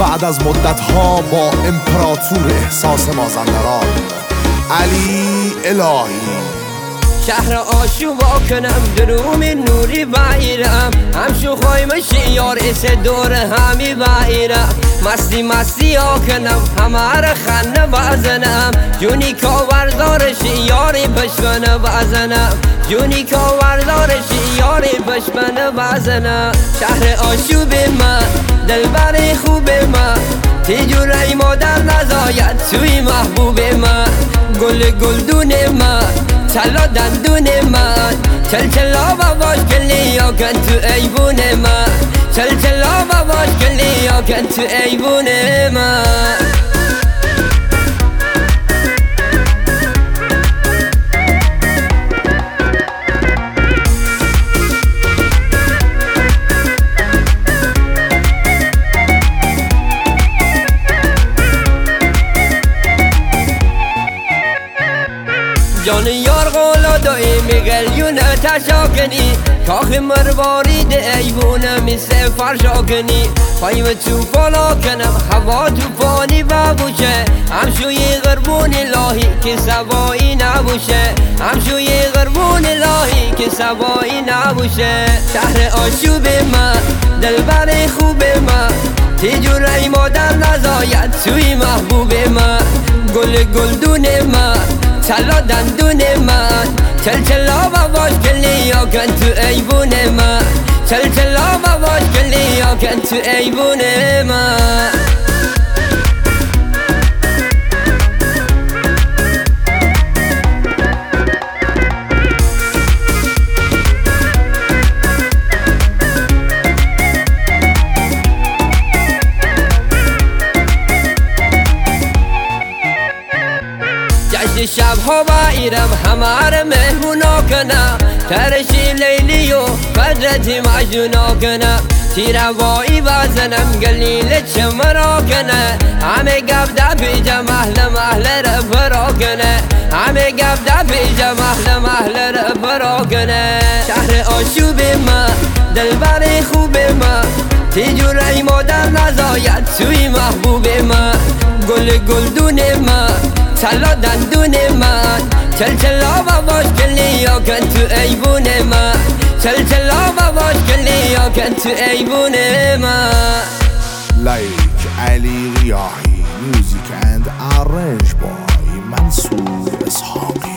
بعد از مدت ها با امپراتور احساس مازندران علی الهی. شهر آشوبا کنم دروم نوری بایرم، همشو خوایم شیار اس دور همی بایرم. مستی مستی ها کنم همه خنه بزنم، جونی کاوردار شیاری پشمنه بزنم، جونی کاوردار شیاری پشمنه بزنم. شهر آشوب من دلبر خوب من، تیجوری مادر نزاید توی محبوب من. گل گلدون من چلا دندون من، چل چلا باباش کلی یا کن تو ایوون من، چل چلا باباش کلی یا کن تو ایوون من. جان یار قولا دایی میگلیون تشاکنی، کاخ مروارید ایوونه مثل فرشاکنی. خواهیم توفالا کنم هوا توفانی ببوشه، همشوی غربون الهی که سوایی نبوشه، همشوی غربون الهی که سوایی نبوشه. شهر آشوب من دلبر خوب من، تیجوری مادر نزاید توی محبوب من. گل گلدون من چلا دندون من، چل چلا باباش کلی یا کن تو ایوون من، چل چلا باباش کلی یا کن تو ایوون من. شب ها بایرم همه مهمونا کنم، ترشی لیلی و قدرتی مجنونا کنم. تیروایی بزنم گلیل چمرا کنه، همه گفته پیجا محل رفرا کنه، همه گفته پیجا محل رفرا کنه. شهر آشوب من دلبر خوب من، تیجوری مادر نزاید توی محبوب من. گل گلدون من چلا دندون من، چل چلا باباش کلی یا کن تو ایوون من، چل چلا باباش کلی یا کن تو ایوون من. Like Ali Riyahi, music and arranged by Mansour Ishaqi.